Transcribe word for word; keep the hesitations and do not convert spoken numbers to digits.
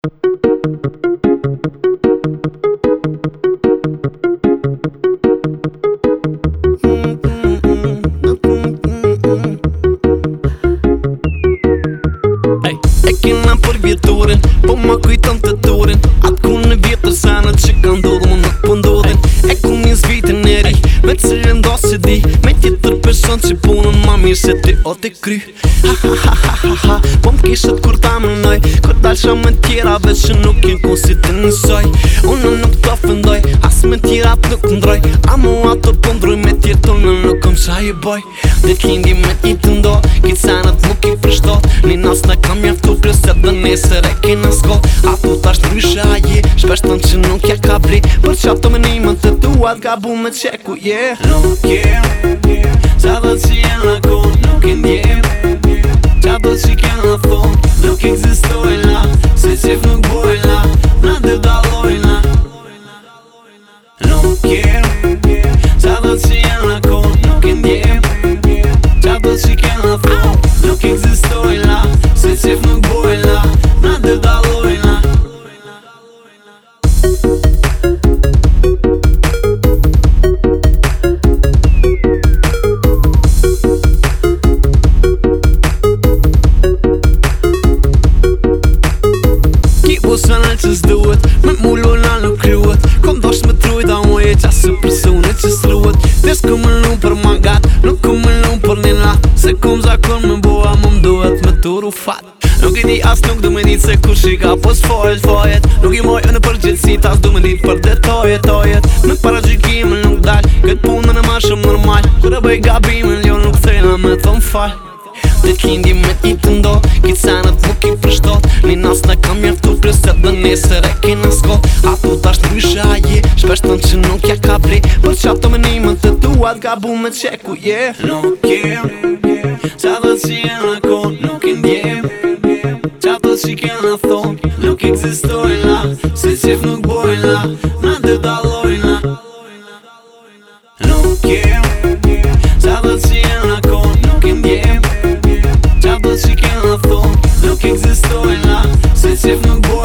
E kena për vjetorin, po ma kujton të torin atë ku në vjetër sanët që ka ndodhë më nuk po ndodhin. E ku njës vitin e ri, me cilë ndo se di me tjetër person që punën ma mirë se ti o të kry. Ha ha ha ha ha ha, po m'kishët kur ta mënoj, kur dalësha me tjera veç që nuk jen ku si të nësoj. Unë nuk të ofendoj, as me tjerat nuk ndroj, a mu ato po ndroj me tjetë unë nuk kom qa i boj. Dhe t'lindi me t'i të ndo, kitë sanët nuk i përshtot, një nas në kam jaftu plëset dhe nesër e kena s'ko. A tu t'asht ndryshe a je, shpeshton që nuk ja ka vri, për qato me nimën të tuat ka bu me qeku, yeah. Nuk jem, qa do që jena kon, nuk i ndjem, qa do që kena thon, nuk eksistojna, se qef nuk bojna, na dhe dalojna. Nuk jem, qa do që jena kon, nuk i ndjem, qa do që kena thon, nuk eksistojna, se qef nuk bojna, na dhe dalojna. Sanat që s'duhet, me mullu na nuk kryuhet, kom dosh me trujta mu e qasë personit që s'ruhet. Vesh ku më lu për mangat, nuk ku më lu për një nat, se kom zakon me boa më mduhet me turu fat. Nuk i di as nuk du me dit se kush i ka pos fojet fojet, nuk i moj në përgjithsit as du me dit për detojet tojet. Me para gjykimin nuk dal, këtë punën e ma shumë normal, kur e bëj gabimin jo nuk thejna me thom fal. Dhe t'lindi me t'i të ndo, kitë sanët nuk i përshtot, një nas në kam jaftu plëset dhe nesër e kena s'ko. A tu t'asht ndryshe a je, shpeshton që nuk ja ka vri, për qato me nimën të tuat ka bu me qeku, yeah. Nuk jem, qa do që jena kon, nuk i ndjem, qa do që kena thon, nuk eksistojna, se qef nuk bojna, na dhe dalojna. Nuk jem, qa do që jena kon, nuk i ndjem, qa do që kena thon, nuk eksistojna, se qef nuk bojna.